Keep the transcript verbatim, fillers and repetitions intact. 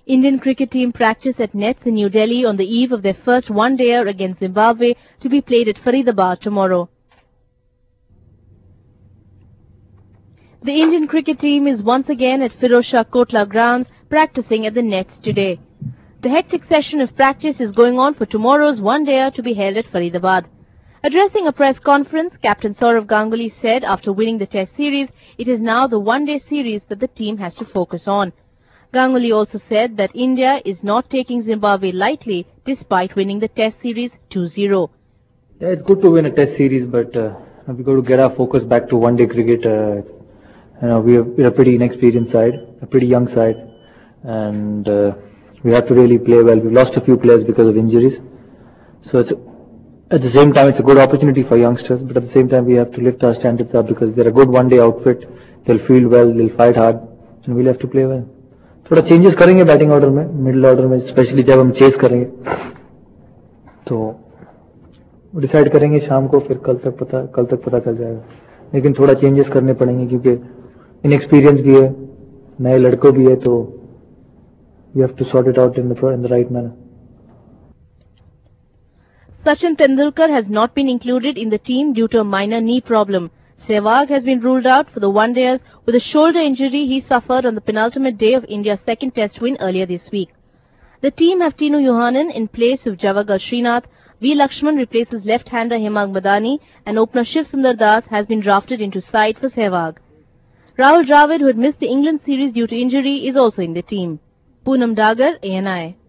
Indian cricket team practice at nets in New Delhi on the eve of their first one-dayer against Zimbabwe to be played at Faridabad tomorrow. The Indian cricket team is once again at Firozshah Kotla grounds practicing at the nets today. The hectic session of practice is going on for tomorrow's one-dayer to be held at Faridabad. Addressing a press conference, Captain Sourav Ganguly said after winning the Test series, it is now the one-day series that the team has to focus on. Ganguly also said that India is not taking Zimbabwe lightly despite winning the Test series two zero. Yeah, it's good to win a Test series, but uh, we've got to get our focus back to one-day cricket. Uh, you know, we are, we're a pretty inexperienced side, a pretty young side, and uh, we have to really play well. We've lost a few players because of injuries, so it's, at the same time it's a good opportunity for youngsters, but at the same time we have to lift our standards up because they're a good one-day outfit. They'll field well, they'll fight hard, and we'll have to play well. थोड़ा changes करेंगे batting order में, middle order में, specially जब हम chess करेंगे तो decide करेंगे शाम को, फिर कल तक पता कल तक पता चल जाएगा. लेकिन थोड़ा चेंजेस करने पड़ेंगे क्योंकि इनएक्सपीरियंस भी है, नए लड़कों भी है, तो we have to sort it out in the in the right manner. Sachin Tendulkar has not been included in the team due to a minor knee problem. Sehwag has been ruled out for the one-dayers with a shoulder injury he suffered on the penultimate day of India's second Test win earlier this week. The team have Tinu Yohannan in place of Javagal Srinath, V. Lakshman replaces left-hander Hemang Madani, and opener Shiv Sundar Das has been drafted into side for Sehwag. Rahul Dravid, who had missed the England series due to injury, is also in the team. Poonam Dagar, A N I.